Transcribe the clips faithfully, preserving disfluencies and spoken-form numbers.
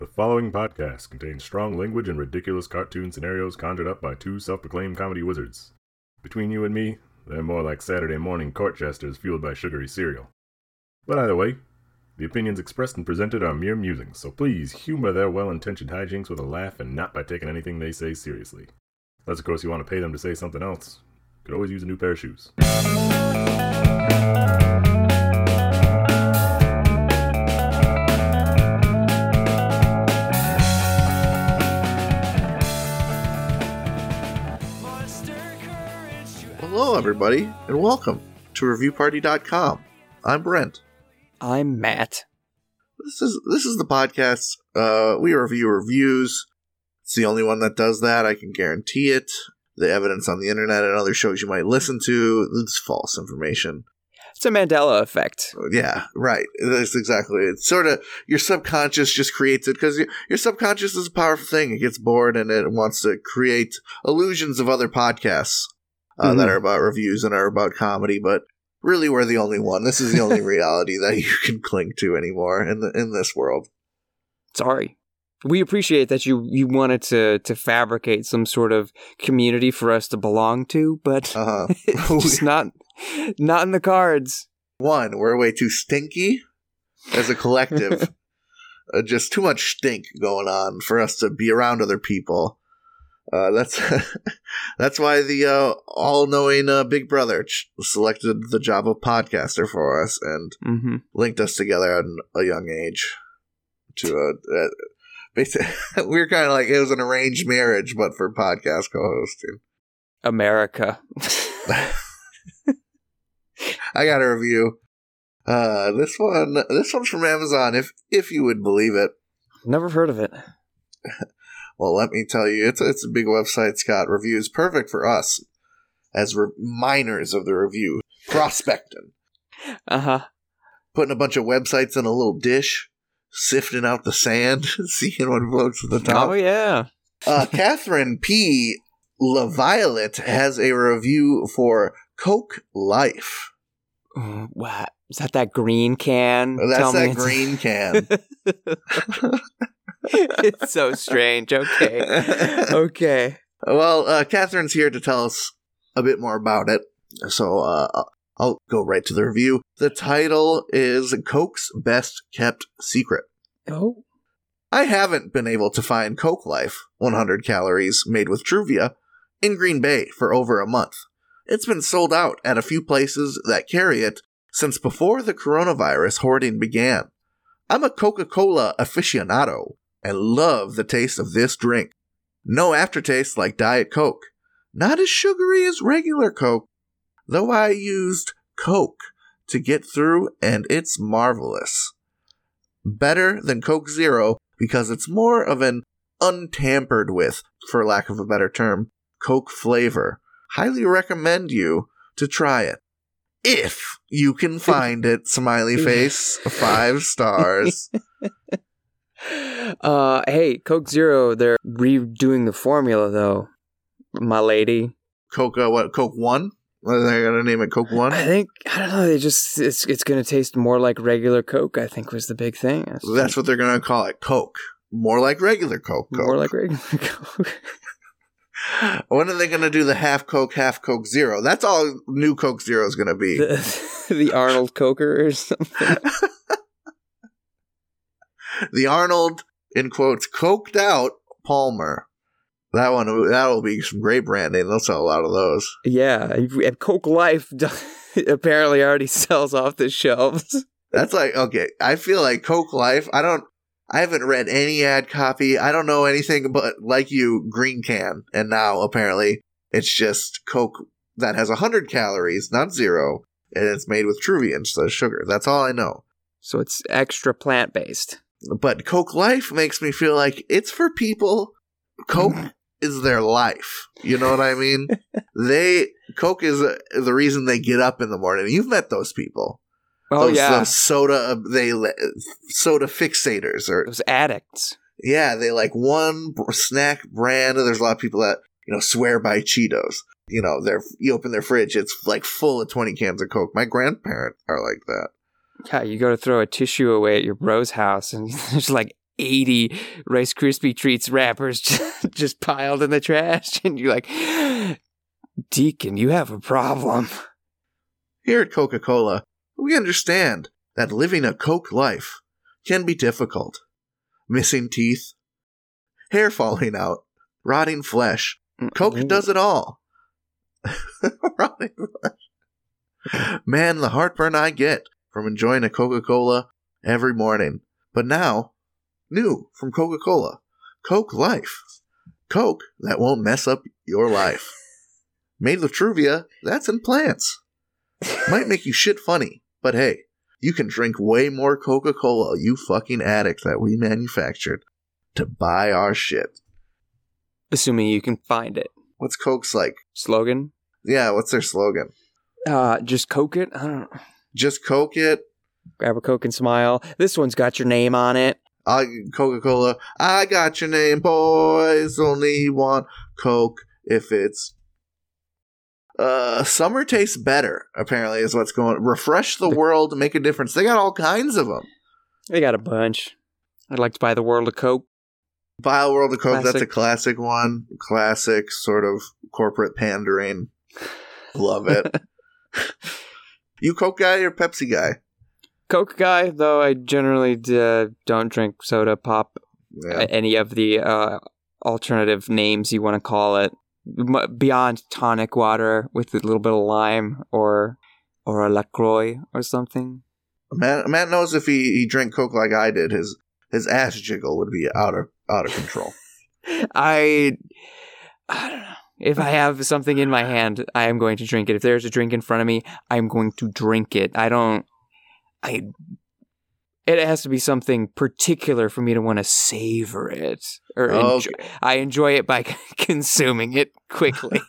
The following podcast contains strong language and ridiculous cartoon scenarios conjured up by two self-proclaimed comedy wizards. Between you and me, they're more like Saturday morning court jesters fueled by sugary cereal. But either way, the opinions expressed and presented are mere musings, so please humor their well-intentioned hijinks with a laugh and not by taking anything they say seriously. Unless, of course, you want to pay them to say something else. Could always use a new pair of shoes. Hello, everybody, and welcome to Review Party dot com. I'm Brent. I'm Matt. This is this is the podcast. Uh, we review reviews. It's the only one that does that. I can guarantee it. The evidence on the internet and other shows you might listen to, it's false information. It's a Mandela effect. Yeah, right. That's exactly it. It's sort of your subconscious just creates it because your, your subconscious is a powerful thing. It gets bored and it wants to create illusions of other podcasts. Uh, mm-hmm. That are about reviews and are about comedy, but really we're the only one. This is the only reality that you can cling to anymore in the, in this world. Sorry. We appreciate that you, you wanted to, to fabricate some sort of community for us to belong to, but uh-huh. it's just not, not in the cards. One, we're way too stinky as a collective. uh, just too much stink going on for us to be around other people. Uh, that's that's why the uh, all-knowing uh, Big Brother ch- selected the job of podcaster for us and mm-hmm. linked us together at a young age. To a, uh, basically, we were kind of like it was an arranged marriage, but for podcast co-hosting. America. I got a review. Uh, this one, this one's from Amazon. If if you would believe it. Never heard of it. Well, let me tell you, it's it's a big website. It's got reviews perfect for us as re- miners of the review. Prospecting. Uh-huh. Putting a bunch of websites in a little dish, sifting out the sand, seeing what floats to the top. Oh, yeah. uh, Catherine P. LaViolet has a review for Coke Life. Uh, what? Is that that green can? That's Tell that me green can. It's so strange. Okay. Okay. Well, uh, Catherine's here to tell us a bit more about it. So uh, I'll go right to the review. The title is Coke's Best Kept Secret. Oh. I haven't been able to find Coke Life, one hundred calories made with Truvia, in Green Bay for over a month. It's been sold out at a few places that carry it since before the coronavirus hoarding began. I'm a Coca-Cola aficionado and love the taste of this drink. No aftertaste like Diet Coke. Not as sugary as regular Coke, though I used Coke to get through and it's marvelous. Better than Coke Zero because it's more of an untampered with, for lack of a better term, Coke flavor. Highly recommend you to try it. If you can find it, smiley face, five stars. Uh, hey, Coke Zero, they're redoing the formula, though, my lady. Coke, uh, what, Coke One? Are they going to name it Coke One? I think, I don't know, they just, it's it's going to taste more like regular Coke, I think was the big thing. That's think. What they're going to call it, Coke. More like regular Coke. Coke. More like regular Coke. When are they going to do the half Coke, half Coke Zero? That's all new Coke Zero is going to be. The, the Arnold Coker or something. The Arnold, in quotes, coked out Palmer. That one, that will be some great branding. They'll sell a lot of those. Yeah, and Coke Life apparently already sells off the shelves. That's like, okay, I feel like Coke Life, I don't, I haven't read any ad copy. I don't know anything but, like you, green can. And now, apparently, it's just Coke that has one hundred calories, not zero, and it's made with Truvia instead of sugar. That's all I know. So it's extra plant-based. But Coke Life makes me feel like it's for people. Coke is their life. You know what I mean? They Coke is uh, the reason they get up in the morning. You've met those people. Oh, those, yeah. Those soda, they, soda fixators. Or those addicts. Yeah, they like one snack brand. There's a lot of people that, you know, swear by Cheetos. You know, they're, you open their fridge, it's like full of twenty cans of Coke. My grandparents are like that. Yeah, you go to throw a tissue away at your bro's house, and there's like eighty Rice Krispie Treats wrappers just, just piled in the trash. And you're like, Deacon, you have a problem. Here at Coca-Cola, we understand that living a Coke life can be difficult. Missing teeth, hair falling out, rotting flesh. Coke does it all. Rotting flesh. Man, the heartburn I get from enjoying a Coca-Cola every morning. But now, new from Coca-Cola, Coke Life. Coke that won't mess up your life. Made with Truvia that's in plants. Might make you shit funny, but hey, you can drink way more Coca-Cola, you fucking addict, that we manufactured to buy our shit. Assuming you can find it. What's Coke's like? Slogan? Yeah, what's their slogan? Uh, just Coke it? I don't know. Just Coke it. Grab a Coke and smile. This one's got your name on it. I, Coca-Cola, I got your name, boys. Only want Coke if it's... Uh, summer tastes better, apparently, is what's going... Refresh the world, make a difference. They got all kinds of them. They got a bunch. I'd like to buy the world of Coke. Buy a world of Coke, Classic. That's a classic one. Classic sort of corporate pandering. Love it. You Coke guy or Pepsi guy? Coke guy, though I generally uh, don't drink soda, pop, Yeah. any of the uh, alternative names you want to call it. M- beyond tonic water with a little bit of lime or or a LaCroix or something. Matt, Matt knows if he, he drank Coke like I did, his his ass jiggle would be out of out of control. I, I don't know. If I have something in my hand, I am going to drink it. If there's a drink in front of me, I'm going to drink it. I don't... I. It has to be something particular for me to want to savor it. Or Okay. enjoy, I enjoy it by consuming it quickly.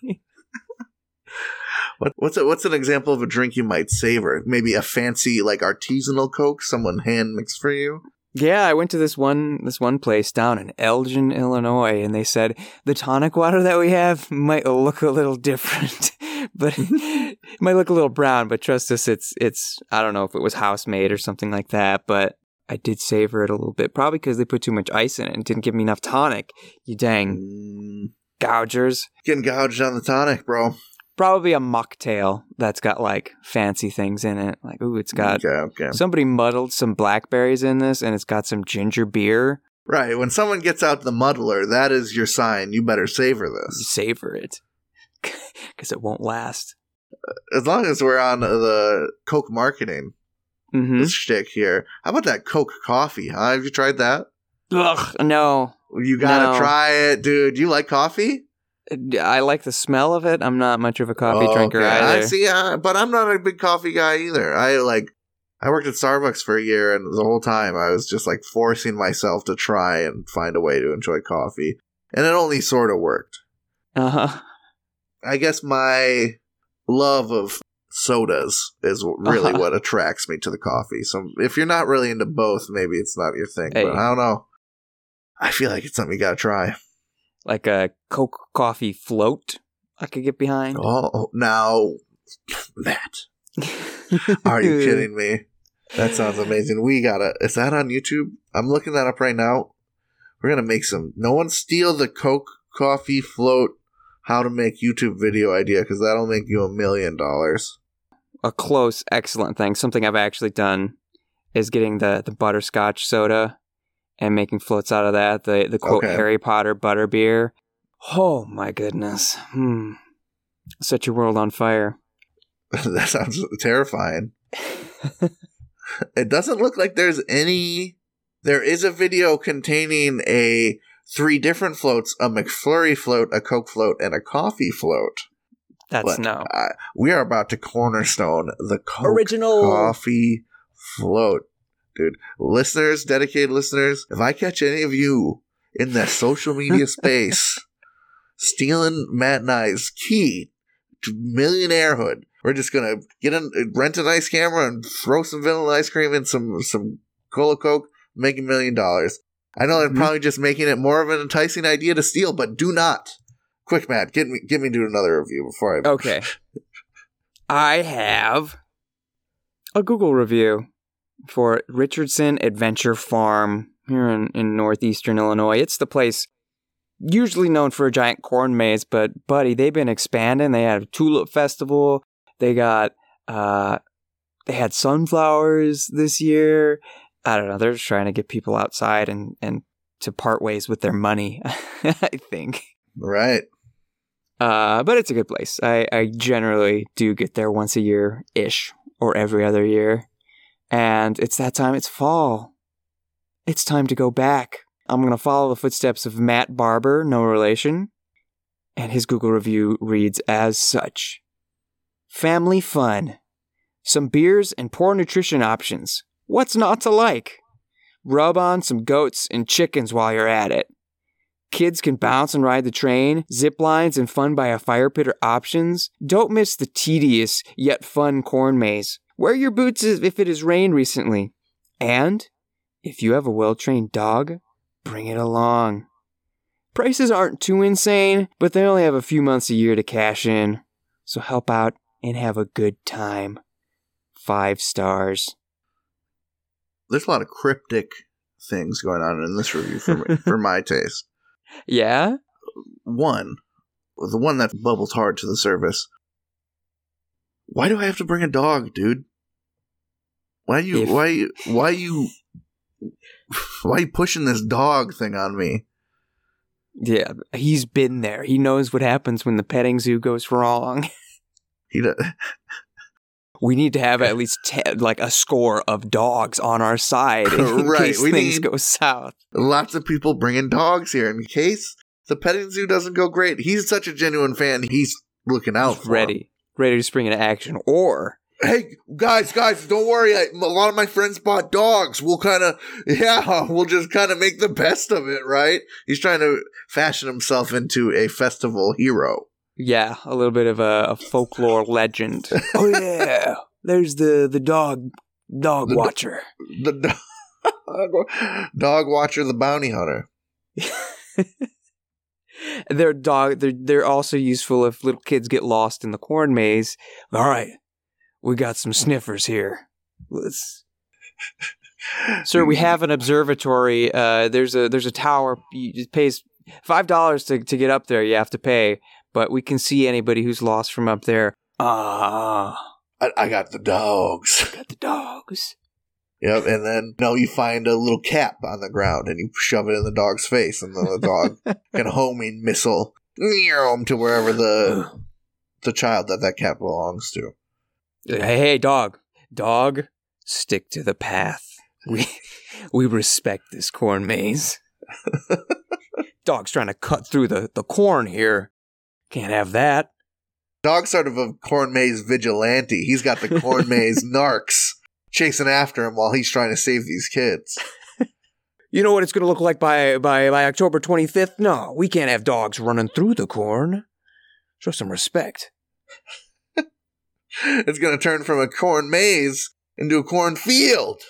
What, what's a, what's an example of a drink you might savor? Maybe a fancy, like, artisanal Coke someone hand mixed for you? Yeah, I went to this one this one place down in Elgin, Illinois, and they said the tonic water that we have might look a little different, but it might look a little brown. But trust us, it's it's I don't know if it was house made or something like that, but I did savor it a little bit, probably because they put too much ice in it and didn't give me enough tonic. You dang Mm, gougers! getting gouged on the tonic, bro. Probably a mocktail that's got like fancy things in it. Like, ooh, it's got Okay, okay. somebody muddled some blackberries in this, and it's got some ginger beer. Right, when someone gets out the muddler, that is your sign. You better savor You this. savor it because it won't last. As long as we're on the Coke marketing Mm-hmm. this shtick here. How about that Coke coffee, huh? Have you tried that? Ugh, no. You gotta No. try it, dude. You like coffee? I like the smell of it. I'm not much of a coffee Oh, drinker okay. I either. see, uh, but I'm not a big coffee guy either. I like, I worked at Starbucks for a year, and the whole time I was just like forcing myself to try and find a way to enjoy coffee, and it only sort of worked. Uh-huh. I guess my love of sodas is really Uh-huh. what attracts me to the coffee. So if you're not really into both, maybe it's not your thing. Hey. But I don't know. I feel like it's something you gotta try. Like a Coke coffee float I could get behind. Oh, now, Matt, are you kidding me? That sounds amazing. We gotta. Is that on YouTube? I'm looking that up right now. We're gonna make some. No one steal the Coke coffee float. How to make YouTube video idea, because that'll make you a million dollars. A close, excellent thing. Something I've actually done is getting the, the butterscotch soda and making floats out of that. The the quote Okay. Harry Potter butter beer. Oh my goodness. Hmm. Set your world on fire. That sounds terrifying. It doesn't look like there's any. There is a video containing a three different floats: a McFlurry float, a Coke float, and a coffee float. That's But, no. uh, we are about to cornerstone the Coke Original. coffee float. Dude, listeners, dedicated listeners, if I catch any of you in that social media space stealing Matt and I's key to millionairehood, we're just gonna get a rent a nice camera and throw some vanilla ice cream and some some Cola Coke, make a million dollars. I know they're Mhm. probably just making it more of an enticing idea to steal, but do not. Quick, Matt, get me get me to another review before I. Okay. I have a Google review for Richardson Adventure Farm here in, in northeastern Illinois. It's the place usually known for a giant corn maze, but buddy, they've been expanding. They had a tulip festival. They got, uh, they had sunflowers this year. I don't know. They're just trying to get people outside and, and to part ways with their money, I think. Right. Uh, but it's a good place. I, I generally do get there once a year-ish or every other year. And it's that time. It's fall. It's time to go back. I'm going to follow the footsteps of Matt Barber, no relation. And his Google review reads as such. Family fun. Some beers and poor nutrition options. What's not to like? Rub on some goats and chickens while you're at it. Kids can bounce and ride the train. Zip lines and fun by a fire pit are options. Don't miss the tedious yet fun corn maze. Wear your boots if it has rained recently. And if you have a well-trained dog, bring it along. Prices aren't too insane, but they only have a few months a year to cash in. So help out and have a good time. Five stars. There's a lot of cryptic things going on in this review for me, for my taste. Yeah? One, the one that bubbles hard to the surface. Why do I have to bring a dog, dude? Why you? If... Why you? Why you? Why you pushing this dog thing on me? Yeah, he's been there. He knows what happens when the petting zoo goes wrong. He does. We need to have at least ten, like a score of dogs on our side in right. case we things need go south. Lots of people bringing dogs here in case the petting zoo doesn't go great. He's such a genuine fan. He's looking out He's for ready, him. ready to spring into action. Or hey, guys, guys, don't worry. I, a lot of my friends bought dogs. We'll kind of, yeah, we'll just kind of make the best of it, right? He's trying to fashion himself into a festival hero. Yeah, a little bit of a, a folklore legend. Oh yeah, there's the the dog dog the, watcher. The dog, dog watcher, the bounty hunter. They're dog. They're they're also useful if little kids get lost in the corn maze. All right, we got some sniffers here. Let's. Sir, we have an observatory. Uh, there's a there's a tower. It pays five dollars to to get up there. You have to pay. But we can see anybody who's lost from up there. Ah. I, I got the dogs. I got the dogs. Yep, and then no, you find a little cap on the ground and you shove it in the dog's face, and then the dog can homing missile to wherever the the child that that cap belongs to. Hey, hey, dog. Dog, stick to the path. We we respect this corn maze. Dog's trying to cut through the, the corn here. Can't have that. Dog's sort of a corn maze vigilante. He's got the corn maze narcs chasing after him while he's trying to save these kids. You know what it's going to look like by, by, by October twenty-fifth? No, we can't have dogs running through the corn. Show some respect. It's going to turn from a corn maze into a corn field.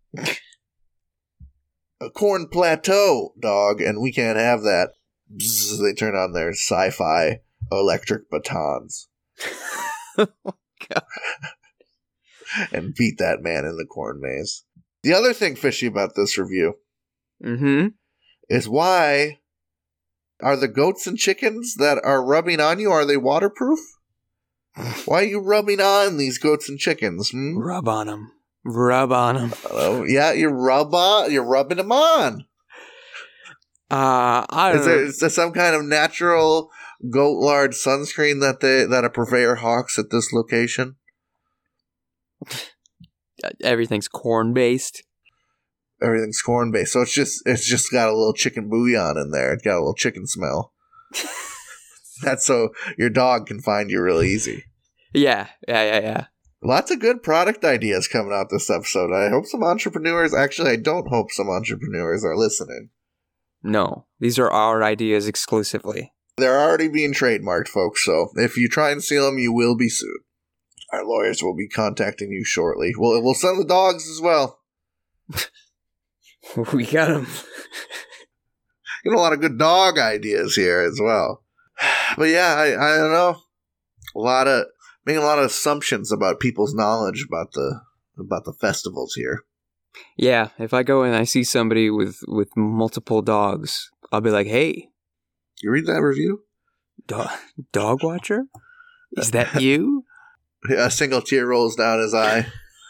A corn plateau, dog, and we can't have that. Bzz, they turn on their sci-fi electric batons. Oh, God. And beat that man in the corn maze. The other thing fishy about this review mm-hmm. is why are the goats and chickens that are rubbing on you, are they waterproof? Why are you rubbing on these goats and chickens? Hmm? Rub on them. Rub on them. Oh, yeah, you rub on, you're rubbing them on. Uh, I don't is, there, know. is there some kind of natural goat lard sunscreen that they that a purveyor hawks at this location? Everything's corn based. Everything's corn based, so it's just it's just got a little chicken bouillon in there. It's got a little chicken smell. That's so your dog can find you real easy. Yeah, yeah, yeah, yeah. Lots of good product ideas coming out this episode. I hope some entrepreneurs, actually, I don't hope some entrepreneurs are listening. No, these are our ideas exclusively. They're already being trademarked, folks, so if you try and steal them, you will be sued. Our lawyers will be contacting you shortly. We'll, we'll send the dogs as well. We got them. Got a lot of good dog ideas here as well. But yeah, I, I don't know. A lot of... Making a lot of assumptions about people's knowledge about the about the festivals here. Yeah, if I go and I see somebody with, with multiple dogs, I'll be like, hey. You read that review? Do- dog watcher? Is that you? A single tear rolls down his eye.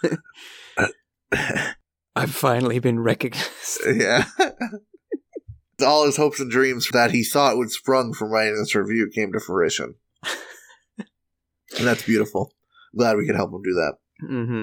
I've finally been recognized. Yeah. All his hopes and dreams that he thought would sprung from writing this review came to fruition. And that's beautiful. Glad we could help him do that. Mm-hmm.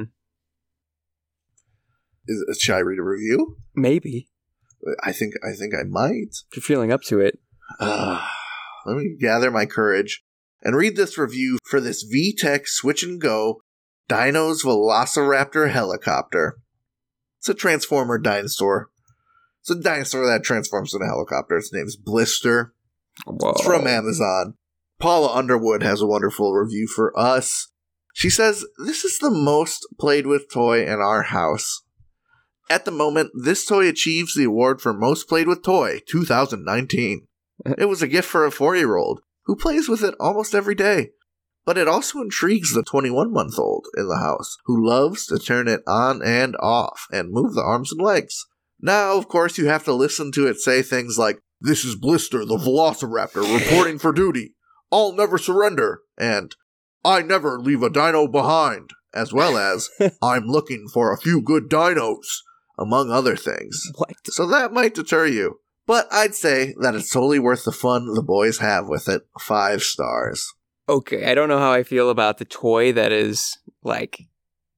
Is, should I read a review? Maybe. I think I think I might. If you're feeling up to it. Uh, let me gather my courage and read this review for this V-Tech Switch and Go Dino's Velociraptor helicopter. It's a Transformer dinosaur. It's a dinosaur that transforms into a helicopter. Its name's Blister. Whoa. It's from Amazon. Paula Underwood has a wonderful review for us. She says, this is the most played with toy in our house. At the moment, this toy achieves the award for Most Played with Toy two thousand nineteen. It was a gift for a four-year-old who plays with it almost every day. But it also intrigues the twenty-one-month-old in the house who loves to turn it on and off and move the arms and legs. Now, of course, you have to listen to it say things like, "This is Blister, the Velociraptor, reporting for duty. I'll never surrender," and "I never leave a dino behind," as well as, "I'm looking for a few good dinos," among other things. What? So that might deter you. But I'd say that it's totally worth the fun the boys have with it. Five stars. Okay, I don't know how I feel about the toy that is, like,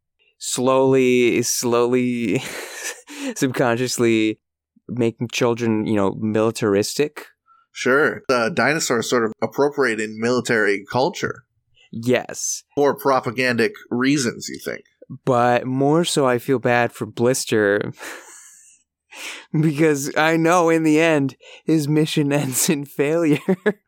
slowly, slowly, subconsciously making children, you know, militaristic. Sure. The dinosaurs sort of appropriating military culture. Yes. For propagandic reasons, you think? But more so I feel bad for Blister because I know in the end his mission ends in failure.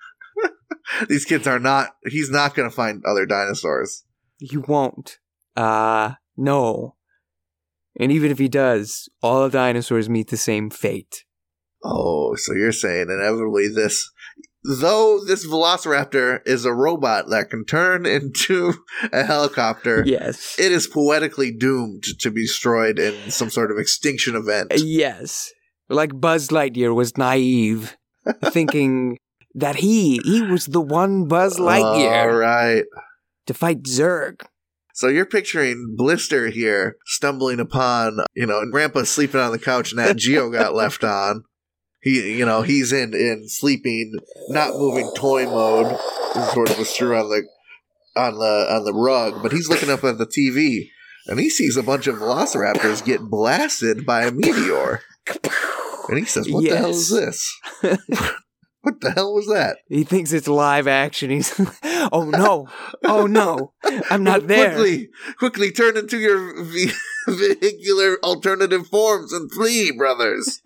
These kids are not, he's not going to find other dinosaurs. He won't. Uh, no. And even if he does, all dinosaurs meet the same fate. Oh, so you're saying inevitably this, though this Velociraptor is a robot that can turn into a helicopter, yes, it is poetically doomed to be destroyed in some sort of extinction event. Yes. Like Buzz Lightyear was naive, thinking that he, he was the one Buzz Lightyear. All right. To fight Zurg. So you're picturing Blister here stumbling upon, you know, Grandpa's sleeping on the couch and that Geo got left on. He, you know, he's in, in sleeping, not moving toy mode, sort of a screw on the, on the, on the rug, but he's looking up at the T V and he sees a bunch of velociraptors get blasted by a meteor. And he says, what yes. the hell is this? What the hell was that? He thinks it's live action. He's, oh no, oh no, I'm not there. Quickly, quickly turn into your ve- vehicular alternative forms and flee, brothers.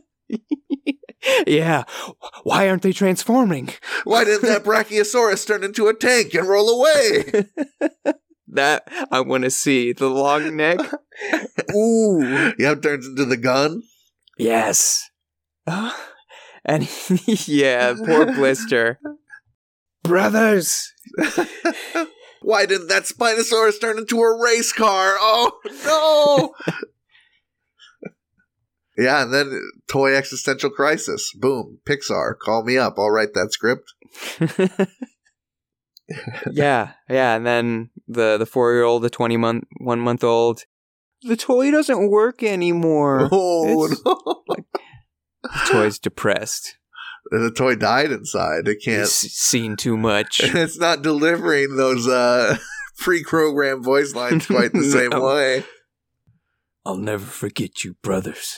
Yeah, why aren't they transforming? Why didn't that Brachiosaurus turn into a tank and roll away? That I want to see. The long neck. Ooh. Yeah, turns into the gun. Yes. Uh, and yeah, poor Blister. Brothers. Why didn't that Spinosaurus turn into a race car? Oh, no. Yeah, and then Toy Existential Crisis. Boom. Pixar. Call me up. I'll write that script. yeah, yeah, and then the, the four-year-old, the twenty-one-month-old, the toy doesn't work anymore. Oh, it's, no. Like, the toy's depressed. The toy died inside. It can't. It's seen too much. It's not delivering those uh, pre-programmed voice lines quite the no. same way. I'll never forget you, brothers.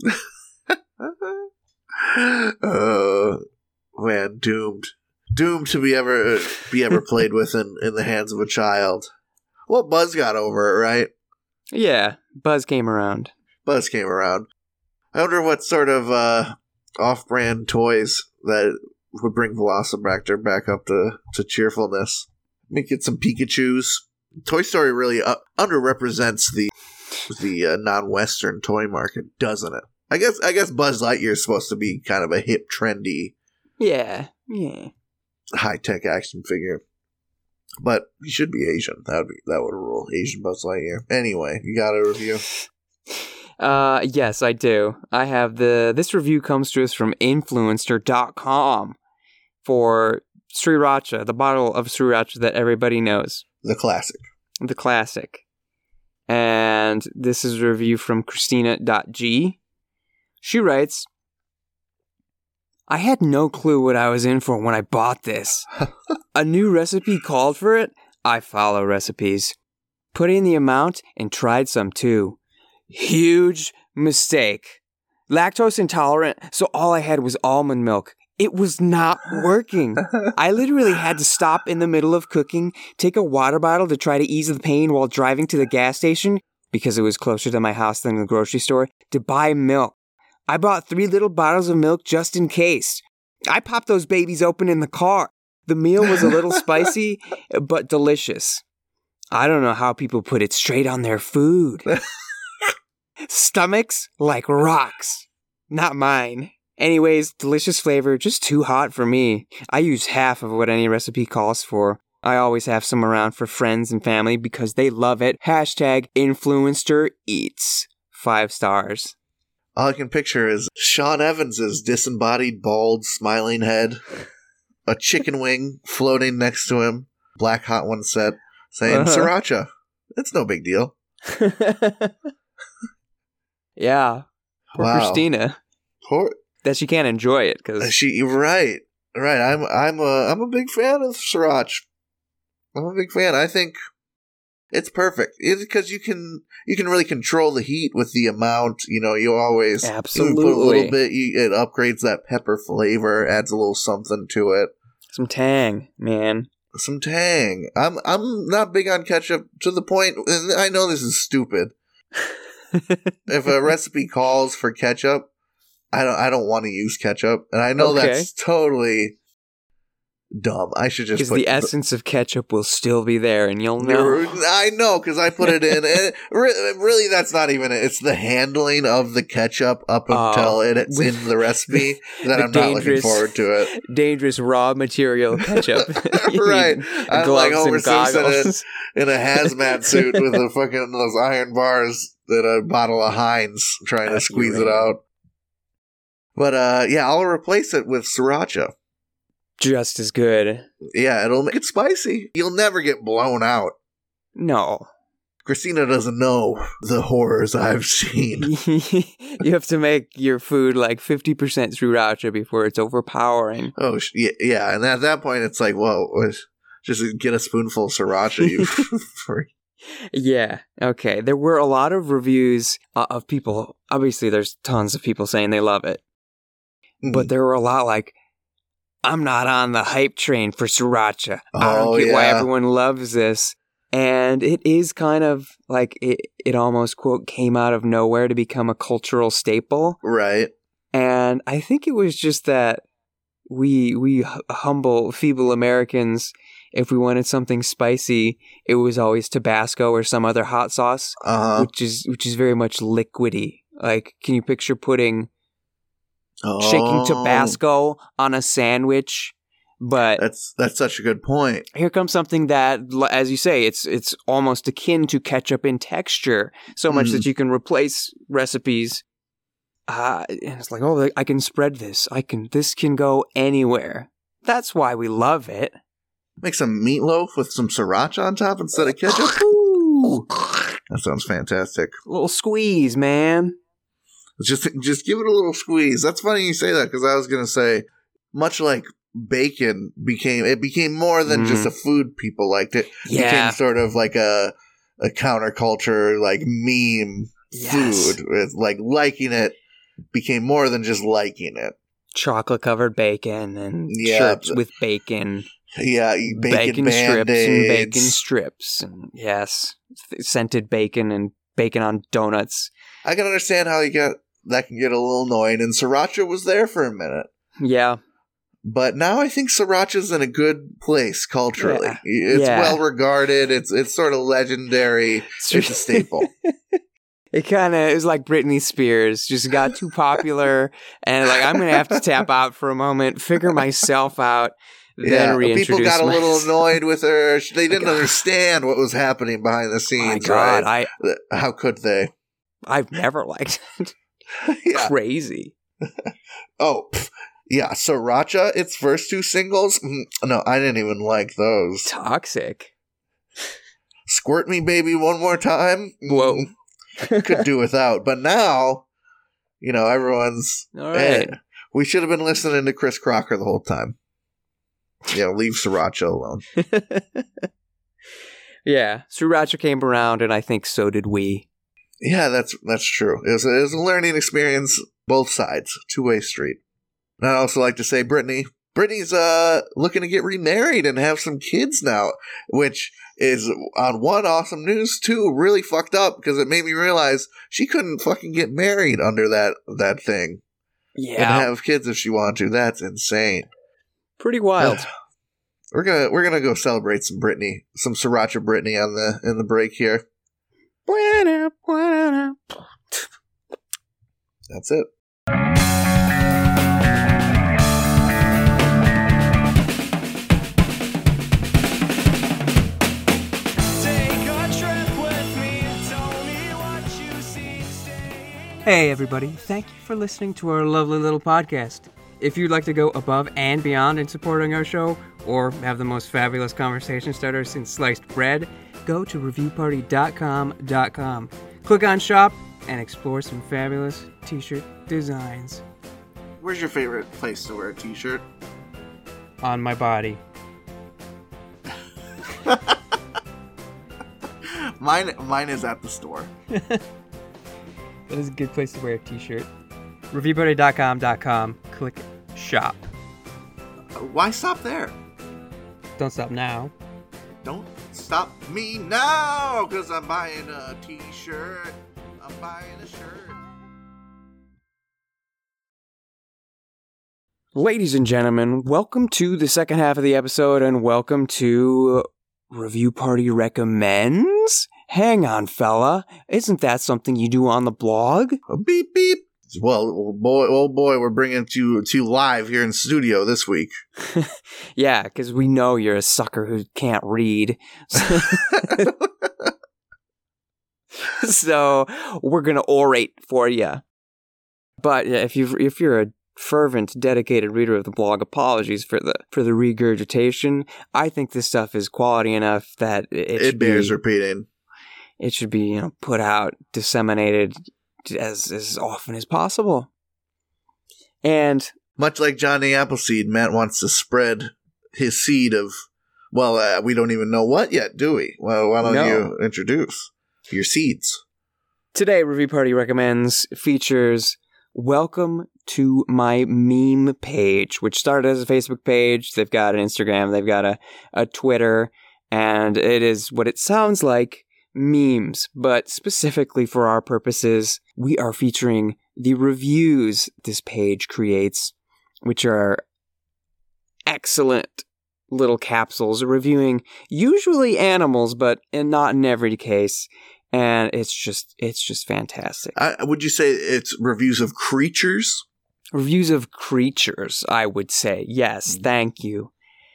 Oh, man, doomed. Doomed to be ever be ever played with in, in the hands of a child. Well, Buzz got over it, right? Yeah, Buzz came around. Buzz came around. I wonder what sort of uh, off-brand toys that would bring Velociraptor back up to, to cheerfulness. Maybe get some Pikachus. Toy Story really uh, underrepresents the the uh, non-Western toy market, doesn't it? I guess I guess Buzz Lightyear is supposed to be kind of a hip, trendy, yeah, yeah, high-tech action figure, but he should be Asian. That would be that would rule. Asian Buzz Lightyear. Anyway, you got a review? Uh, yes, I do. I have the. This review comes to us from influencer dot com for Sriracha, the bottle of Sriracha that everybody knows. The classic. The classic. And this is a review from Christina.g. She writes, I had no clue what I was in for when I bought this. A new recipe called for it? I follow recipes. Put in the amount and tried some too. Huge mistake. Lactose intolerant, so all I had was almond milk. It was not working. I literally had to stop in the middle of cooking, take a water bottle to try to ease the pain while driving to the gas station, because it was closer to my house than the grocery store, to buy milk. I bought three little bottles of milk just in case. I popped those babies open in the car. The meal was a little spicy, but delicious. I don't know how people put it straight on their food. Stomachs like rocks. Not mine. Anyways, delicious flavor, just too hot for me. I use half of what any recipe calls for. I always have some around for friends and family because they love it. Hashtag influencer eats. Five stars. All I can picture is Sean Evans's disembodied, bald, smiling head, a chicken wing floating next to him, black hot one set, saying, uh-huh. Sriracha. It's no big deal. Yeah. Poor wow. Christina. Poor... That she can't enjoy it. Cause... She, right. Right. I'm I'm a, I'm a big fan of Sriracha. I'm a big fan. I think it's perfect. Because you can you can really control the heat with the amount. You know, you always Absolutely. put a little bit. You, it upgrades that pepper flavor, adds a little something to it. Some tang, man. Some tang. I'm I'm not big on ketchup to the point. I know this is stupid. If a recipe calls for ketchup, I don't. I don't want to use ketchup, and I know okay. that's totally dumb. I should just because put the essence of ketchup will still be there, and you'll know. I know because I put it in. And really, that's not even it. It's the handling of the ketchup up until uh, it's in the recipe that I'm not looking forward to it. Dangerous raw material ketchup, right? I'm like Homer Simpson in, in a hazmat suit with a fucking those iron bars and a bottle of Heinz trying to squeeze it out. But, uh, yeah, I'll replace it with Sriracha. Just as good. Yeah, it'll make it spicy. You'll never get blown out. No. Christina doesn't know the horrors I've seen. You have to make your food like fifty percent Sriracha before it's overpowering. Oh, yeah, yeah. And at that point, it's like, whoa, just get a spoonful of Sriracha, you freak. Yeah, okay. There were a lot of reviews uh, of people. Obviously, there's tons of people saying they love it. But there were a lot like, I'm not on the hype train for Sriracha. Oh, I don't get yeah. why everyone loves this. And it is kind of like it, it almost, quote, came out of nowhere to become a cultural staple. Right. And I think it was just that we, we humble, feeble Americans, if we wanted something spicy, it was always Tabasco or some other hot sauce, uh-huh. which is which is very much liquidy. Like, can you picture putting... Oh. shaking Tabasco on a sandwich, but that's that's such a good point. Here comes something that, as you say, it's it's almost akin to ketchup in texture, so much mm. that you can replace recipes. Uh, and it's like, oh, I can spread this. I can. This can go anywhere. That's why we love it. Make some meatloaf with some Sriracha on top instead of ketchup. Ooh. That sounds fantastic. A little squeeze, man. Just just give it a little squeeze. That's funny you say that because I was going to say, much like bacon became, it became more than mm. just a food people liked. It yeah. became sort of like a a counterculture, like meme yes. food. It's like liking it became more than just liking it. Chocolate covered bacon and yeah, shirts with bacon. Yeah, bacon, bacon strips Band-Aids. and bacon strips. And yes, scented bacon and bacon on donuts. I can understand how you get that can get a little annoying, and Sriracha was there for a minute. Yeah. But now I think Sriracha's in a good place culturally. Yeah. It's yeah. well regarded. It's it's sort of legendary. It's a staple. It kind of is like Britney Spears, just got too popular, and like I'm gonna have to tap out for a moment, figure myself out, then yeah, reintroduce people got myself. a little annoyed with her. They didn't understand what was happening behind the scenes. My God, right? I How could they? I've never liked it. Yeah. Crazy. Oh, pff, yeah. Sriracha, its first two singles. Mm, no, I didn't even like those. Toxic. Squirt Me Baby One More Time. Whoa. Mm, could do without. But now, you know, everyone's. All right. Eh, we should have been listening to Chris Crocker the whole time. Yeah, leave Sriracha alone. Yeah, Sriracha came around, and I think so did we. Yeah, that's that's true. It was, it was a learning experience, both sides, two-way street. And I'd also like to say, Brittany, Brittany's uh looking to get remarried and have some kids now, which is, on one awesome news, too, really fucked up, because it made me realize she couldn't fucking get married under that that thing. Yeah. And have kids if she wanted to. That's insane. Pretty wild. We're gonna we're gonna go celebrate some Brittany, some Sriracha Brittany on the in the break here. That's it. Hey everybody, thank you for listening to our lovely little podcast. If you'd like to go above and beyond in supporting our show, or have the most fabulous conversation starter since sliced bread, go to review party dot com dot com. Click on shop and explore some fabulous t-shirt designs. Where's your favorite place to wear a t-shirt? On my body. mine mine is at the store. That is a good place to wear a t-shirt. review party dot com dot com. Click shop. Why stop there? Don't stop now. Don't stop me now, because I'm buying a t-shirt. I'm buying a shirt. Ladies and gentlemen, welcome to the second half of the episode, and welcome to Review Party Recommends. Hang on, fella. Isn't that something you do on the blog? Beep, beep. Well, oh boy, oh boy, we're bringing it to, to live here in studio this week. Yeah, because we know you're a sucker who can't read. So we're going to orate for you. But if, you if you're a fervent, dedicated reader of the blog, apologies for the for the regurgitation. I think this stuff is quality enough that it, it, it bears be, repeating. It should be, you know, put out, disseminated as as often as possible. And much like Johnny Appleseed, Matt wants to spread his seed of, well, uh, we don't even know what yet, do we? Well, why don't no. you introduce your seeds? Today, Review Party Recommends features Welcome to My Meme Page, which started as a Facebook page. They've got an Instagram, they've got a, a Twitter, and it is what it sounds like, memes. But specifically for our purposes, we are featuring the reviews this page creates, which are excellent little capsules reviewing usually animals, but not in every case. And it's just it's just fantastic. I, would you say it's reviews of creatures? Reviews of creatures, I would say. Yes, thank you.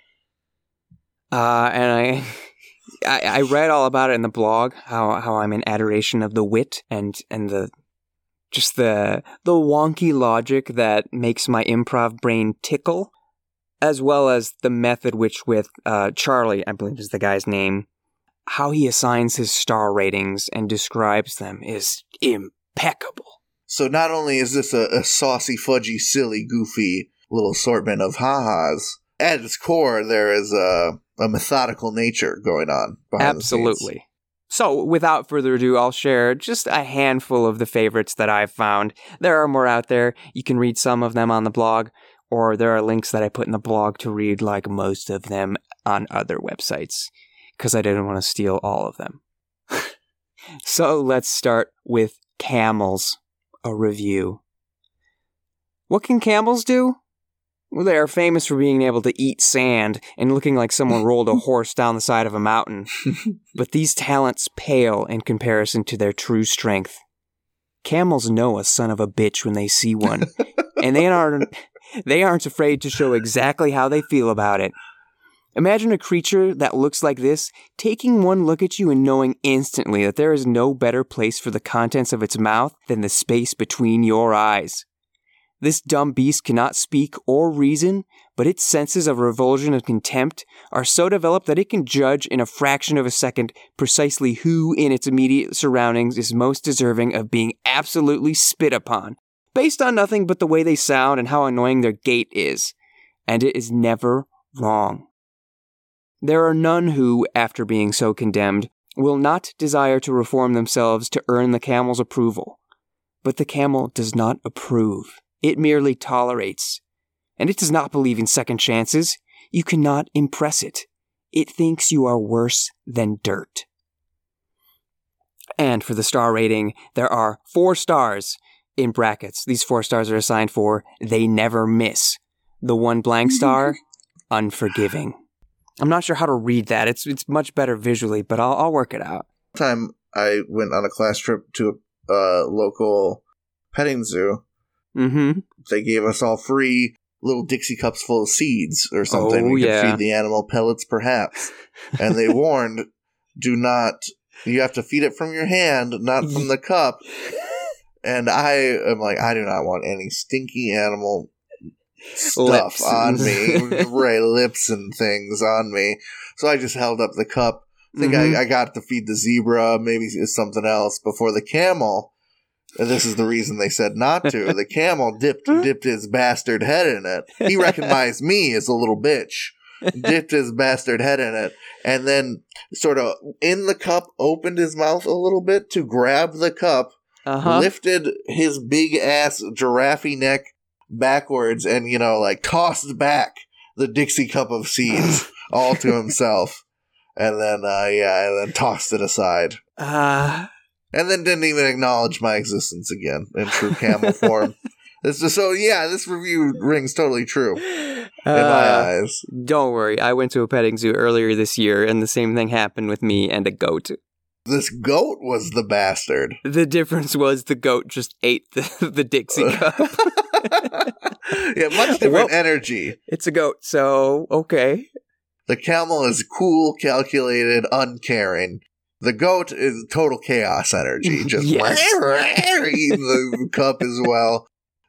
Uh, and I, I I read all about it in the blog, how how I'm in adoration of the wit and and the just the the wonky logic that makes my improv brain tickle, as well as the method which with uh, Charlie, I believe is the guy's name, how he assigns his star ratings and describes them is impeccable. So not only is this a, a saucy, fudgy, silly, goofy little assortment of ha-has, at its core there is a, a methodical nature going on behind Absolutely. the scenes. So without further ado, I'll share just a handful of the favorites that I've found. There are more out there. You can read some of them on the blog, or there are links that I put in the blog to read like most of them on other websites, because I didn't want to steal all of them. So let's start with camels, a review. What can camels do? Well, they are famous for being able to eat sand and looking like someone rolled a horse down the side of a mountain. But these talents pale in comparison to their true strength. Camels know a son of a bitch when they see one, and they aren't, they aren't afraid to show exactly how they feel about it. Imagine a creature that looks like this, taking one look at you and knowing instantly that there is no better place for the contents of its mouth than the space between your eyes. This dumb beast cannot speak or reason, but its senses of revulsion and contempt are so developed that it can judge in a fraction of a second precisely who in its immediate surroundings is most deserving of being absolutely spit upon, based on nothing but the way they sound and how annoying their gait is. And it is never wrong. There are none who, after being so condemned, will not desire to reform themselves to earn the camel's approval. But the camel does not approve. It merely tolerates. And it does not believe in second chances. You cannot impress it. It thinks you are worse than dirt. And for the star rating, there are four stars in brackets. These four stars are assigned for they never miss. The one blank star, unforgiving. I'm not sure how to read that. It's it's much better visually, but I'll I'll work it out. Time I went on a class trip to a uh, local petting zoo. Mm-hmm. They gave us all free little Dixie cups full of seeds or something. Oh, we yeah. could feed the animal pellets, perhaps. And they warned, do not, you have to feed it from your hand, not from the cup. And I am like, I do not want any stinky animal stuff Lips. on me, right, lips and things on me. So I just held up the cup. I think Mhm. I, I got to feed the zebra, maybe it's something else, before the camel. And this is the reason they said not to. The camel dipped dipped his bastard head in it. He recognized me as a little bitch. Dipped his bastard head in it. And then sort of in the cup, opened his mouth a little bit to grab the cup, Uh-huh. lifted his big ass giraffe neck backwards and, you know, like tossed back the Dixie cup of seeds all to himself. And then, uh, yeah, and then tossed it aside. Uh, And then didn't even acknowledge my existence again in true camel form. It's just so, yeah, this review rings totally true in my uh, eyes. Don't worry. I went to a petting zoo earlier this year, and the same thing happened with me and a goat. This goat was the bastard. The difference was the goat just ate the, the Dixie cup. Yeah, much different Well- energy. It's a goat, so okay. The camel is cool, calculated, uncaring. The goat is total chaos energy. Just Yes. eating the cup as well.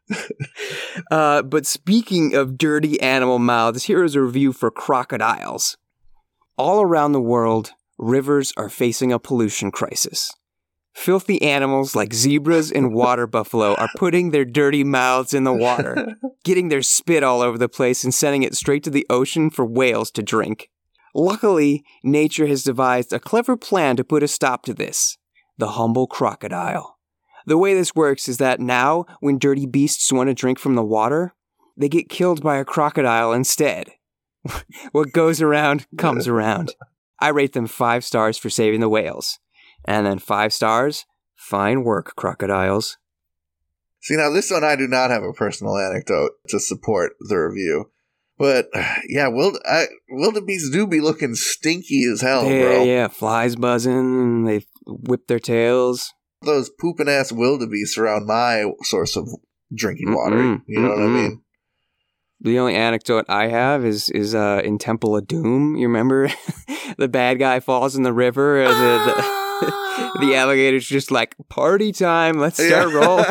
Uh, but speaking of dirty animal mouths, here is a review for crocodiles. All around the world, rivers are facing a pollution crisis. Filthy animals like zebras and water buffalo are putting their dirty mouths in the water, getting their spit all over the place and sending it straight to the ocean for whales to drink. Luckily, nature has devised a clever plan to put a stop to this. The humble crocodile. The way this works is that now, when dirty beasts want to drink from the water, they get killed by a crocodile instead. What goes around comes around. I rate them five stars for saving the whales. And then five stars, fine work, crocodiles. See, now this one I do not have a personal anecdote to support the review. But, yeah, wild, I, wildebeests do be looking stinky as hell, yeah, bro. yeah, flies buzzing, they whip their tails. Those pooping ass wildebeests around my source of drinking water. Mm-mm, You know what I mm-mm. mean? The only anecdote I have is is uh, in Temple of Doom. You remember the bad guy falls in the river, and the, the, the alligator's just like, party time, let's start rolling.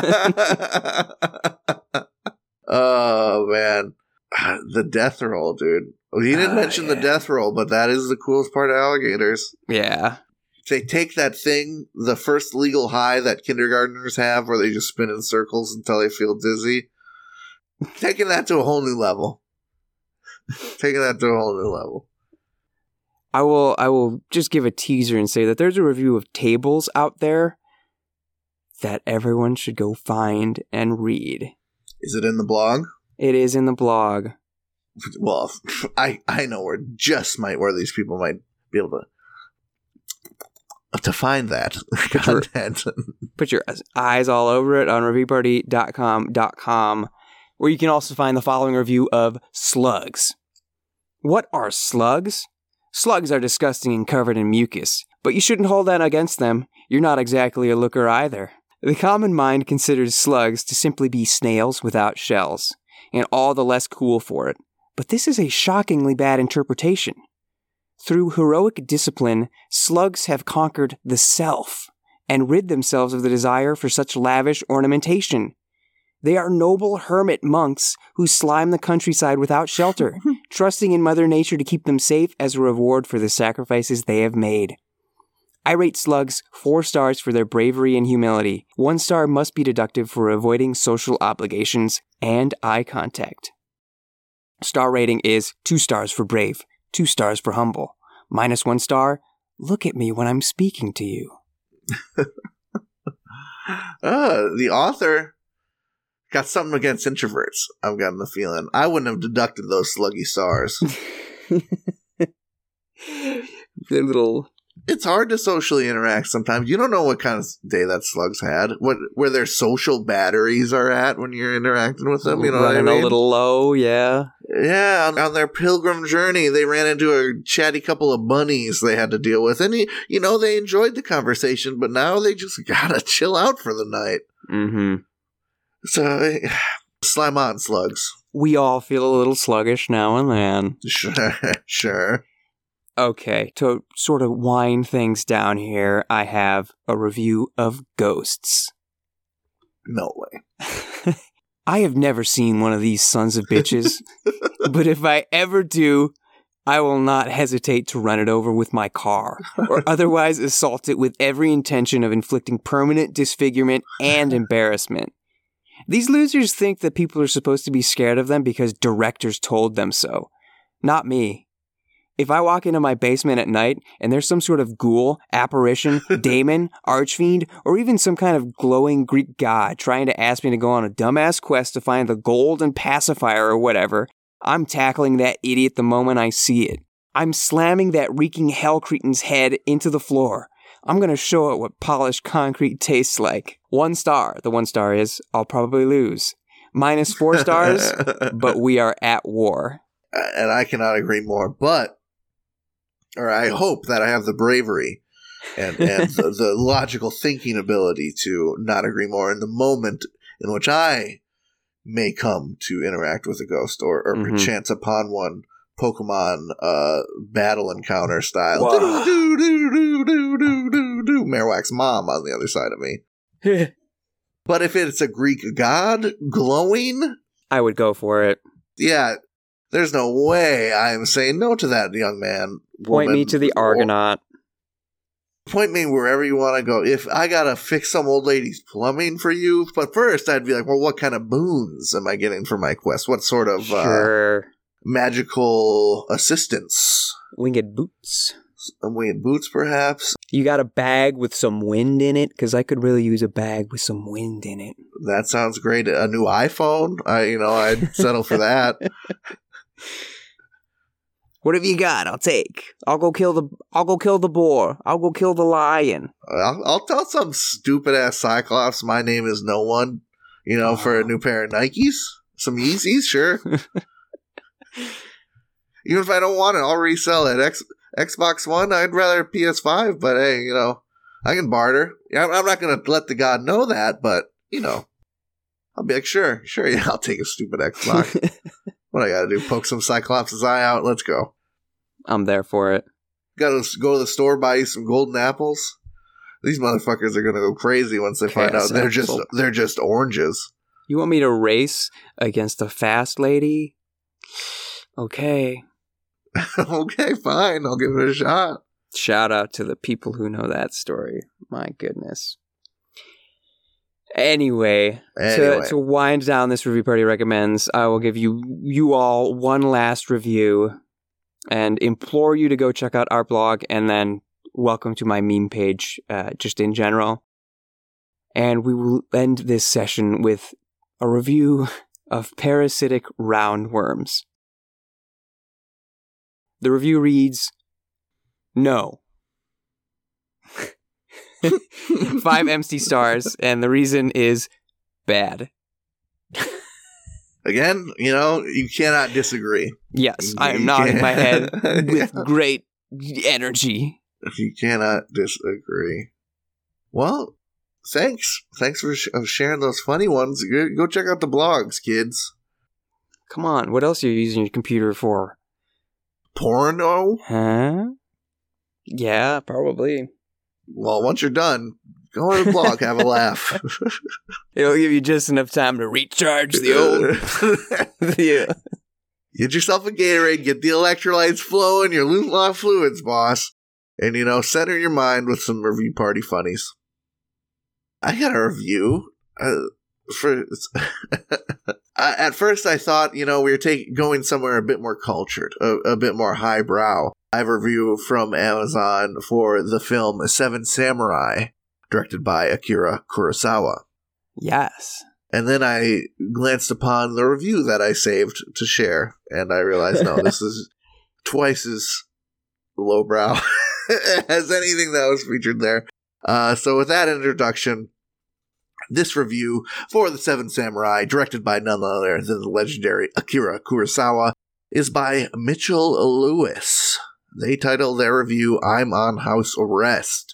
Oh, man. The death roll, dude. He didn't Oh, mention the yeah. death roll, but that is the coolest part of alligators. Yeah. They take that thing, the first legal high that kindergartners have, where they just spin in circles until they feel dizzy. Taking that to a whole new level. Taking that to a whole new level. I will I will just give a teaser and say that there's a review of Tables out there that everyone should go find and read. Is it in the blog? It is in the blog. Well, I, I know where just might where these people might be able to to find that your- content. Put your eyes all over it on review party dot com dot com, where you can also find the following review of slugs. What are slugs? Slugs are disgusting and covered in mucus, but you shouldn't hold that against them. You're not exactly a looker either. The common mind considers slugs to simply be snails without shells, and all the less cool for it. But this is a shockingly bad interpretation. Through heroic discipline, slugs have conquered the self and rid themselves of the desire for such lavish ornamentation. They are noble hermit monks who slime the countryside without shelter, trusting in Mother Nature to keep them safe as a reward for the sacrifices they have made. I rate slugs four stars for their bravery and humility. One star must be deducted for avoiding social obligations and eye contact. Star rating is two stars for brave, two stars for humble. Minus one star, look at me when I'm speaking to you. uh, the author got something against introverts, I've gotten the feeling. I wouldn't have deducted those sluggy stars. They're little... It's hard to socially interact sometimes. You don't know what kind of day that slug's had, what where their social batteries are at when you're interacting with them. You know Running what I mean? a little low, yeah. Yeah, on, on their pilgrim journey, they ran into a chatty couple of bunnies they had to deal with. And, you know, they enjoyed the conversation, but now they just gotta chill out for the night. Mm-hmm. So, slime on, slugs. We all feel a little sluggish now and then. Sure, sure. Okay, to sort of wind things down here, I have a review of Ghosts. No way. I have never seen one of these sons of bitches, but if I ever do, I will not hesitate to run it over with my car, or otherwise assault it with every intention of inflicting permanent disfigurement and embarrassment. These losers think that people are supposed to be scared of them because directors told them so. Not me. If I walk into my basement at night and there's some sort of ghoul, apparition, daemon, archfiend, or even some kind of glowing Greek god trying to ask me to go on a dumbass quest to find the golden pacifier or whatever, I'm tackling that idiot the moment I see it. I'm slamming that reeking hell cretin's head into the floor. I'm going to show it what polished concrete tastes like. One star. The one star is, I'll probably lose. Minus four stars, but we are at war. And I cannot agree more, but... Or I hope that I have the bravery and, and the, the logical thinking ability to not agree more in the moment in which I may come to interact with a ghost or, or mm-hmm. perchance upon one Pokemon uh, battle encounter style. Do, do, do, do, do, do, do, do. Marowak's mom on the other side of me. But if it's a Greek god glowing... I would go for it. Yeah. There's no way I am saying no to that young man. Point woman, me to the Argonaut. Point me wherever you want to go. If I gotta fix some old lady's plumbing for you, but first I'd be like, well, what kind of boons am I getting for my quest? What sort of sure. uh, magical assistance? Winged boots. Winged boots, perhaps. You got a bag with some wind in it? Because I could really use a bag with some wind in it. That sounds great. A new iPhone? I, you know, I'd settle for that. Whatever you got, I'll take. I'll go kill the. I'll go kill the boar. I'll go kill the lion. I'll, I'll tell some stupid ass Cyclops my name is no one. You know, oh. for a new pair of Nikes, some Yeezys, sure. Even if I don't want it, I'll resell it. X, Xbox One, I'd rather P S five, but hey, you know, I can barter. I'm, I'm not gonna let the god know that, but you know, I'll be like, sure, sure, yeah, I'll take a stupid Xbox. What I gotta do? Poke some Cyclops' eye out? Let's go. I'm there for it. Gotta go to the store, buy you some golden apples. These motherfuckers are gonna go crazy once they okay, find out they're just they're just oranges. You want me to race against a fast lady? Okay. Okay, fine. I'll give it a shot. Shout out to the people who know that story. My goodness. Anyway, anyway. To, to wind down this review party recommends, I will give you you all one last review and implore you to go check out our blog and then welcome to my meme page uh, just in general. And we will end this session with a review of parasitic roundworms. The review reads, no. Five empty stars, and the reason is bad. Again, you know, you cannot disagree. Yes, I am nodding my head with yeah. great energy. You cannot disagree. Well, thanks. Thanks for sh- sharing those funny ones. Go, go check out the blogs, kids. Come on, what else are you using your computer for? porno? Huh? Yeah, probably. Well, once you're done, go to the blog, have a laugh. It'll give you just enough time to recharge the old... yeah. Get yourself a Gatorade, get the electrolytes flowing, you're losing a lot of fluids, boss. And, you know, center your mind with some review party funnies. I got a review. Uh, for At first, I thought, you know, we were take, going somewhere a bit more cultured, a, a bit more highbrow. I have a review from Amazon for the film Seven Samurai, directed by Akira Kurosawa. Yes. And then I glanced upon the review that I saved to share, and I realized, no, this is twice as lowbrow as anything that was featured there. Uh, so with that introduction, this review for The Seven Samurai, directed by none other than the legendary Akira Kurosawa, is by Mitchell Lewis. They title their review, I'm on House Arrest.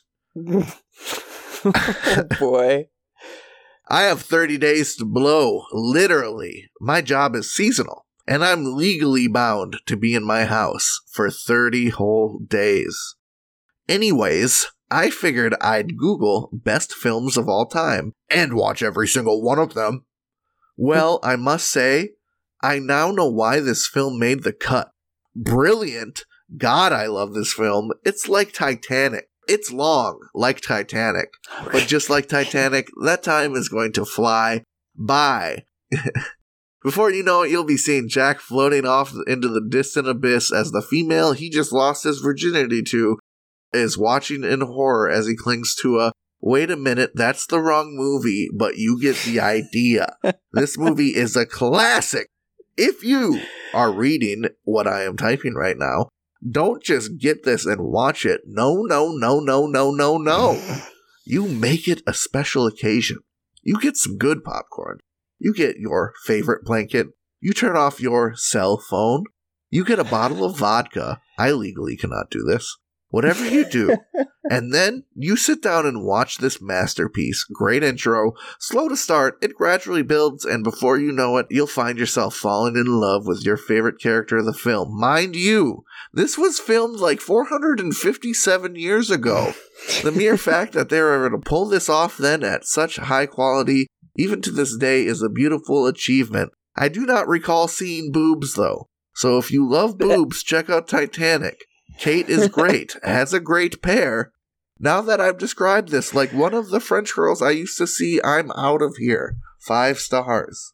Oh, boy. I have thirty days to blow, literally. My job is seasonal, and I'm legally bound to be in my house for thirty whole days. Anyways, I figured I'd Google best films of all time and watch every single one of them. Well, I must say, I now know why this film made the cut. Brilliant. God, I love this film. It's like Titanic. It's long, like Titanic. But just like Titanic, that time is going to fly by. Before you know it, you'll be seeing Jack floating off into the distant abyss as the female he just lost his virginity to is watching in horror as he clings to a, wait a minute, that's the wrong movie, but you get the idea. This movie is a classic. If you are reading what I am typing right now, don't just get this and watch it. No, no, no, no, no, no, no. You make it a special occasion. You get some good popcorn. You get your favorite blanket. You turn off your cell phone. You get a bottle of vodka. I legally cannot do this. Whatever you do. And then you sit down and watch this masterpiece. Great intro. Slow to start. It gradually builds. And before you know it, you'll find yourself falling in love with your favorite character of the film. Mind you, this was filmed like four hundred fifty-seven years ago. The mere fact that they were able to pull this off then at such high quality, even to this day, is a beautiful achievement. I do not recall seeing boobs, though. So if you love boobs, check out Titanic. Kate is great, has a great pair. Now that I've described this like one of the French girls I used to see, I'm out of here. Five stars.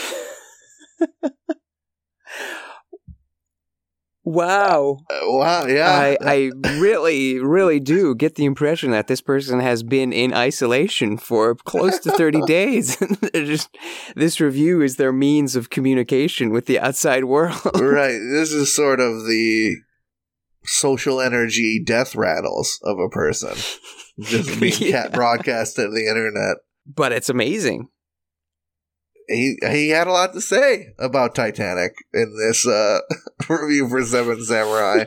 Wow. Uh, wow, yeah. I, I really, really do get the impression that this person has been in isolation for close to thirty days. Just, this review is their means of communication with the outside world. Right. This is sort of the social energy death rattles of a person. Just being Yeah. cat broadcast to the internet. But it's amazing. He he had a lot to say about Titanic in this uh, review for Seven Samurai.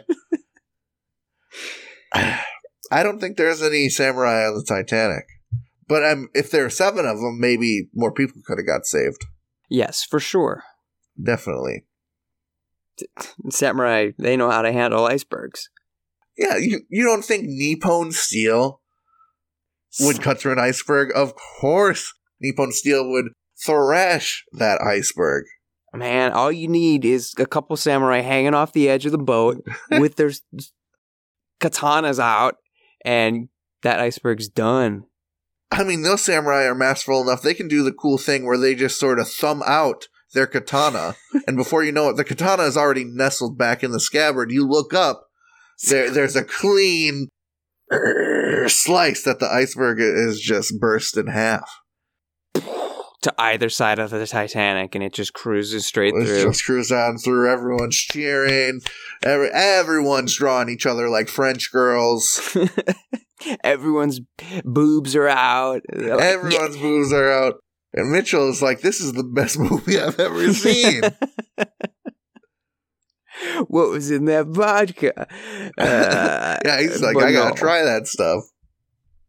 I don't think there's any samurai on the Titanic. But um, if there are seven of them, maybe more people could have got saved. Yes, for sure. Definitely. Samurai, they know how to handle icebergs. Yeah, you, you don't think Nippon Steel would cut through an iceberg? Of course Nippon Steel would thrash that iceberg. Man, all you need is a couple samurai hanging off the edge of the boat with their katanas out, and that iceberg's done. I mean, those samurai are masterful enough. They can do the cool thing where they just sort of thumb out their katana, and before you know it, the katana is already nestled back in the scabbard. You look up, there, there's a clean slice that the iceberg is just burst in half. To either side of the Titanic, and it just cruises straight It through. just cruises on through. Everyone's cheering. Every, everyone's drawing each other like French girls. Everyone's boobs are out. They're like, Everyone's boobs are out. And Mitchell is like, this is the best movie I've ever seen. What was in that vodka? Uh, Yeah, he's like, but I gotta no, try that stuff.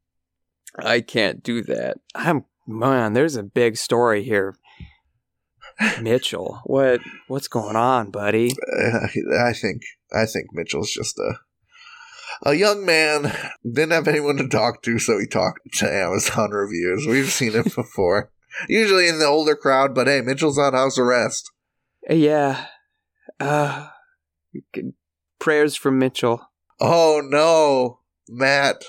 I can't do that. I'm man. There's a big story here. Mitchell, what what's going on, buddy? Uh, I think I think Mitchell's just a a young man. Didn't have anyone to talk to, so he talked to Amazon reviews. We've seen it before. Usually in the older crowd, but hey, Mitchell's on house arrest. Yeah. Uh, prayers from Mitchell. Oh no, Matt.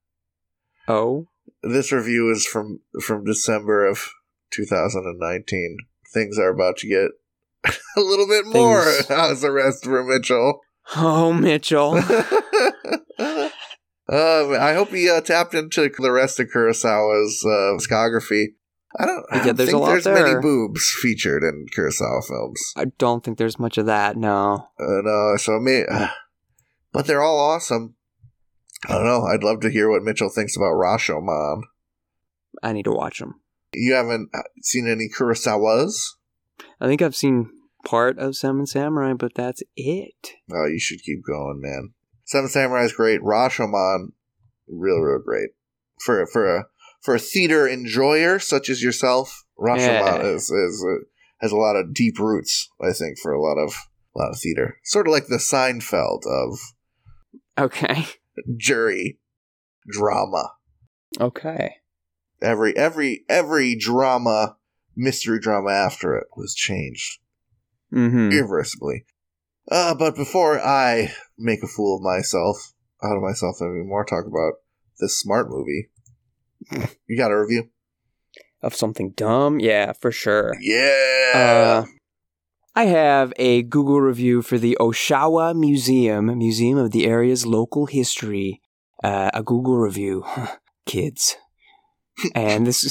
Oh? This review is from, from December of two thousand nineteen. Things are about to get a little bit more Things... house arrest for Mitchell. Oh, Mitchell. uh, I hope he uh, tapped into the rest of Kurosawa's uh, discography. I don't, I yeah, don't there's think a lot there's there. many boobs featured in Kurosawa films. I don't think there's much of that, no. Uh, no, so me, uh, but they're all awesome. I don't know. I'd love to hear what Mitchell thinks about Rashomon. I need to watch them. You haven't seen any Kurosawas? I think I've seen part of Seven Samurai, but that's it. Oh, you should keep going, man. Seven Samurai is great. Rashomon, real, real great. For for a for a theater enjoyer such as yourself, Rashomon Yeah. is is uh, has a lot of deep roots. I think for a lot of a lot of theater, sort of like the Seinfeld of Okay. jury drama. Okay. Every every every drama, mystery drama after it was changed Mm-hmm. irreversibly. Uh, but before I make a fool of myself, out of myself anymore, talk about this smart movie. You got a review? Of something dumb? Yeah, for sure. Yeah! Uh, I have a Google review for the Oshawa Museum, Museum of the area's local history. Uh, a Google review. Kids. And this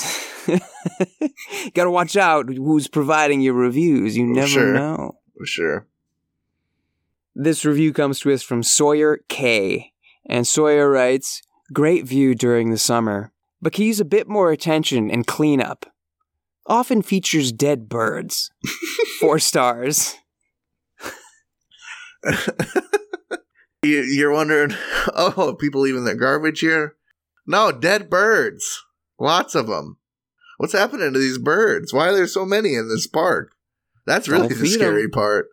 gotta watch out who's providing your reviews. You never Sure. know. For sure. This review comes to us from Sawyer K. And Sawyer writes, great view during the summer, but can use a bit more attention and cleanup. Often features dead birds. Four stars. you, you're wondering, oh, people leaving their garbage here? No, dead birds. Lots of them. What's happening to these birds? Why are there so many in this park? That's really Don't the feed scary 'em. part.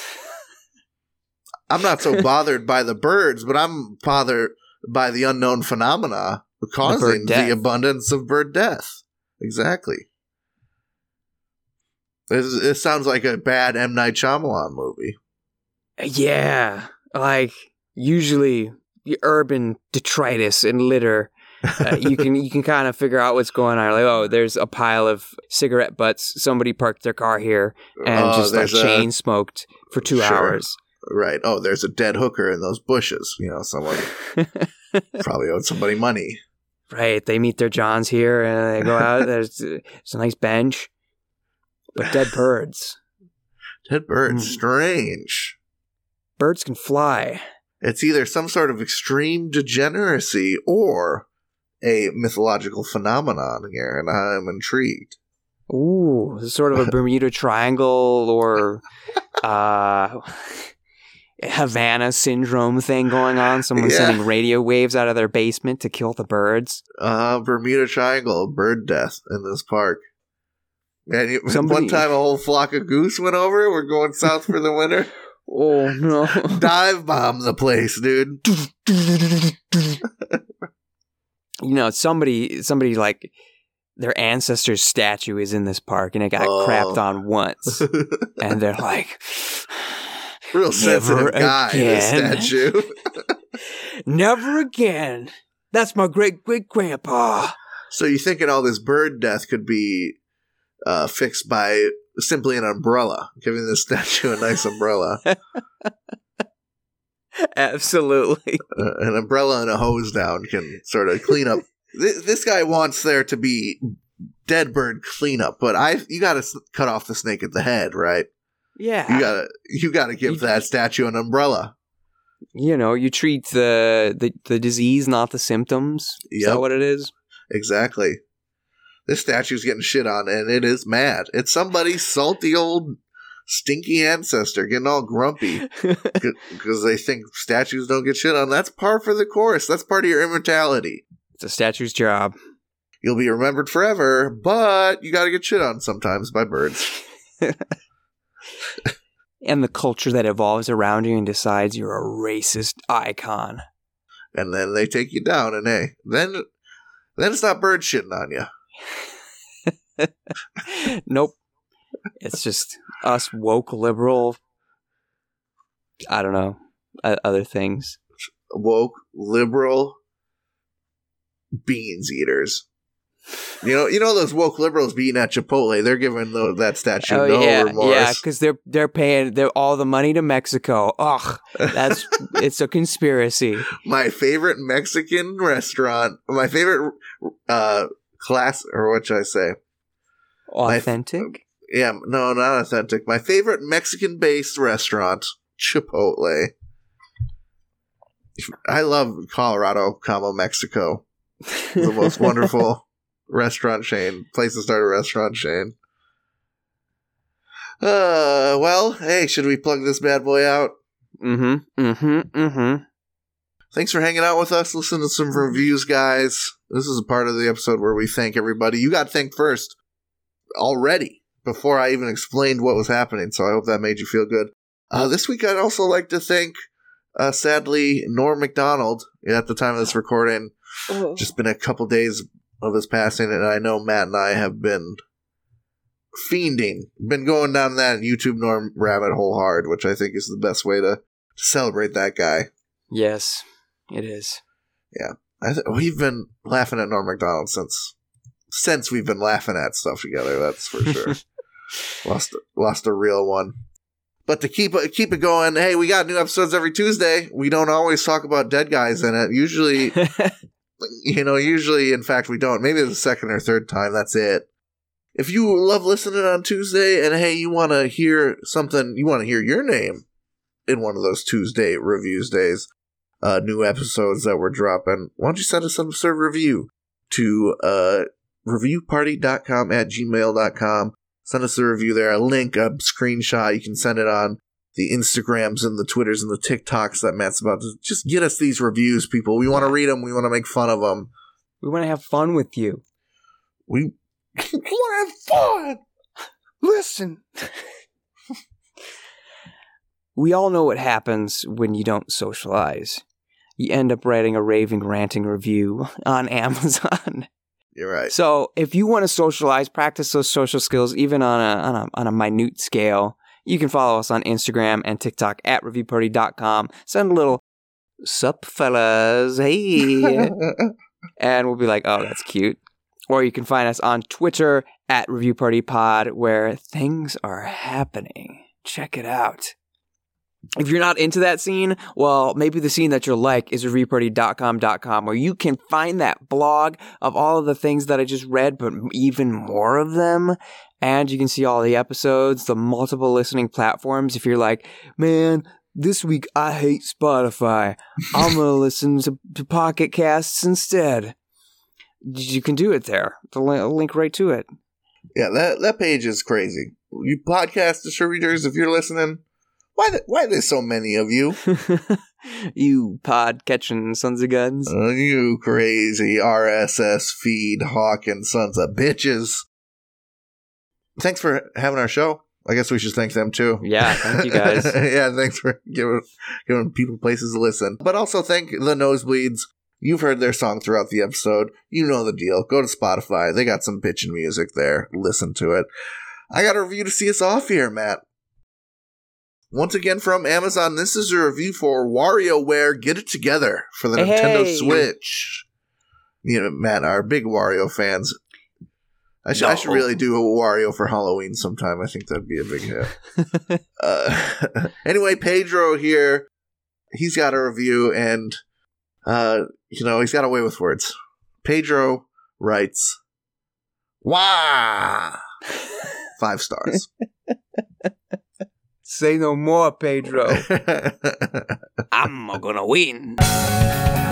I'm not so bothered by the birds, but I'm bothered by the unknown phenomena causing death. the abundance of bird death. Exactly. This, this sounds like a bad M. Night Shyamalan movie. Yeah, like usually the urban detritus and litter. Uh, you can you can kind of figure out what's going on. Like, oh, there's a pile of cigarette butts. Somebody parked their car here and Oh, just like there's a- chain smoked for two Sure. hours. Right. Oh, there's a dead hooker in those bushes. You know, someone probably owed somebody money. Right, they meet their Johns here and they go out. There's, there's a nice bench, but dead birds. Dead birds. Hmm. Strange. Birds can fly. It's either some sort of extreme degeneracy or a mythological phenomenon here, and I'm intrigued. Ooh, this is sort of a Bermuda Triangle or uh, Havana syndrome thing going on. Someone Yeah. sending radio waves out of their basement to kill the birds. Uh, Bermuda Triangle, bird death in this park. Man, you, Somebody- one time a whole flock of goose went over. We're going south for the winter. Oh, no. Dive bomb the place, dude. You know, somebody, somebody like their ancestor's statue is in this park and it got Oh. crapped on once. And they're like, Real sensitive Never guy, this again. statue. never again. That's my great great grandpa. So you thinking all this bird death could be uh, fixed by simply an umbrella, giving this statue a nice umbrella. Absolutely. Uh, an umbrella and a hose down can sort of clean up. Th- this guy wants there to be dead bird cleanup, but I you got to s- cut off the snake at the head, right? Yeah. You gotta you gotta give You- that statue an umbrella. You know, you treat the the, the disease, not the symptoms. Is Yep. that what it is? Exactly. This statue's getting shit on, and it is mad. It's somebody's salty old stinky ancestor getting all grumpy because they think statues don't get shit on. That's par for the course. That's part of your immortality. It's a statue's job. You'll be remembered forever, but you gotta get shit on sometimes by birds. And the culture that evolves around you and decides you're a racist icon. And then they take you down, and hey, then then it's not bird shitting on you. Nope. It's just us woke liberal, I don't know, other things. Woke liberal beans eaters. You know, you know those woke liberals being at Chipotle. They're giving the, that statue oh, no yeah, remorse. Yeah, because they're they're paying they're all the money to Mexico. Ugh, that's it's a conspiracy. My favorite Mexican restaurant. My favorite uh, class, or what should I say? Authentic. My, yeah, no, not authentic. My favorite Mexican-based restaurant, Chipotle. I love Colorado, comma Mexico. The most wonderful restaurant chain. Place to start a restaurant chain. Uh, well, hey, should we plug this bad boy out? Mm-hmm. Mm-hmm. Mm-hmm. Thanks for hanging out with us. Listen to some reviews, guys. This is a part of the episode where we thank everybody. You got thanked first already before I even explained what was happening, so I hope that made you feel good. Uh, this week, I'd also like to thank, uh, sadly, Norm MacDonald. At the time of this recording, oh. just been a couple days of his passing, and I know Matt and I have been fiending, been going down that YouTube Norm rabbit hole hard, which I think is the best way to, to celebrate that guy. Yes, it is. Yeah, I th- we've been laughing at Norm MacDonald since since we've been laughing at stuff together. That's for sure. lost lost a real one. But to keep it keep it going, hey, we got new episodes every Tuesday. We don't always talk about dead guys in it. Usually, you know, usually, in fact, we don't. Maybe the second or third time. That's it. If you love listening on Tuesday, and hey, you want to hear something, you want to hear your name in one of those Tuesday reviews days, uh, new episodes that we're dropping, why don't you send us some sort of review to uh, review party dot com at gmail dot com. Send us a review there, a link, a screenshot. You can send it on the Instagrams and the Twitters and the TikToks that Matt's about to. Just get us these reviews, people. We want to read them. We want to make fun of them. We want to have fun with you. We, we want to have fun. Listen. We all know what happens when you don't socialize. You end up writing a raving, ranting review on Amazon. You're right. So if you want to socialize, practice those social skills, even on a, on a on a minute scale, you can follow us on Instagram and TikTok at review party dot com. Send a little, sup fellas, hey. And we'll be like, oh, that's cute. Or you can find us on Twitter at reviewpartypod, where things are happening. Check it out. If you're not into that scene, well, maybe the scene that you'll like is review party dot com dot com, where you can find that blog of all of the things that I just read, but even more of them. And you can see all the episodes, the multiple listening platforms. If you're like, man, this week I hate Spotify, I'm going to listen to, to Pocket Casts instead. You can do it there. The link right to it. Yeah, that, that page is crazy. You podcast distributors, if you're listening, Why the, why there's so many of you? You pod-catching sons of guns. Uh, you crazy R S S feed hawking sons of bitches. Thanks for having our show. I guess we should thank them too. Yeah, thank you guys. Yeah, thanks for giving, giving people places to listen. But also thank the Nosebleeds. You've heard their song throughout the episode. You know the deal. Go to Spotify. They got some bitchin' music there. Listen to it. I got a review to see us off here, Matt. Once again from Amazon, this is a review for WarioWare Get It Together for the hey. Nintendo Switch. You know, Matt, our big Wario fans. I should, no. I should really do a Wario for Halloween sometime. I think that'd be a big hit. uh, anyway, Pedro here, he's got a review, and, uh, you know, he's got a way with words. Pedro writes, "Wah!" Five stars. Say no more, Pedro. I'm gonna win.